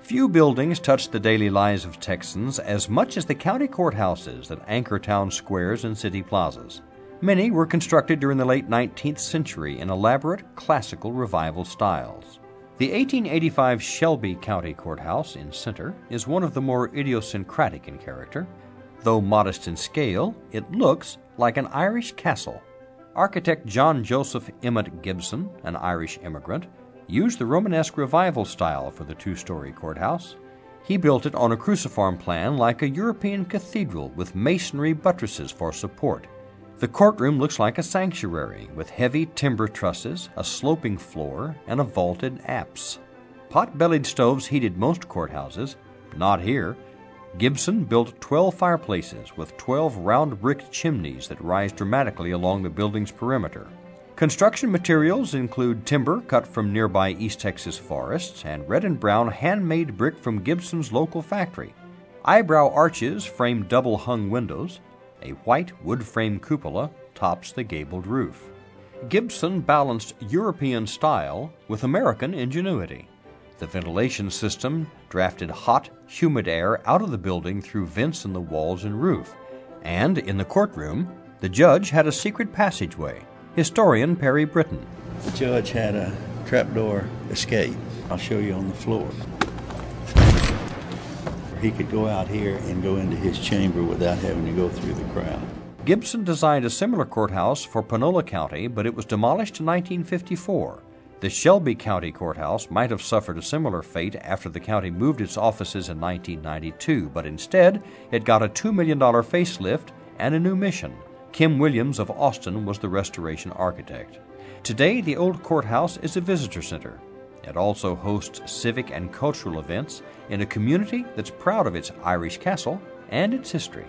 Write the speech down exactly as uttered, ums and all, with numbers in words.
Few buildings touch the daily lives of Texans as much as the county courthouses that anchor town squares and city plazas. Many were constructed during the late nineteenth century in elaborate classical revival styles. The eighteen eighty-five Shelby County Courthouse in Center is one of the more idiosyncratic in character. Though modest in scale, it looks like an Irish castle. Architect John Joseph Emmett Gibson, an Irish immigrant, used the Romanesque revival style for the two-story courthouse. He built it on a cruciform plan like a European cathedral with masonry buttresses for support. The courtroom looks like a sanctuary with heavy timber trusses, a sloping floor, and a vaulted apse. Pot-bellied stoves heated most courthouses, not here. Gibson built twelve fireplaces with twelve round brick chimneys that rise dramatically along the building's perimeter. Construction materials include timber cut from nearby East Texas forests and red and brown handmade brick from Gibson's local factory. Eyebrow arches frame double-hung windows. A white wood frame cupola tops the gabled roof. Gibson balanced European style with American ingenuity. The ventilation system drafted hot, humid air out of the building through vents in the walls and roof. And in the courtroom, the judge had a secret passageway. Historian Perry Britton. The judge had a trapdoor escape. I'll show you on the floor. He could go out here and go into his chamber without having to go through the crowd. Gibson designed a similar courthouse for Panola County, but it was demolished in nineteen fifty-four. The Shelby County Courthouse might have suffered a similar fate after the county moved its offices in nineteen ninety-two, but instead it got a two million dollars facelift and a new mission. Kim Williams of Austin was the restoration architect. Today, the old courthouse is a visitor center. It also hosts civic and cultural events in a community that's proud of its Irish castle and its history.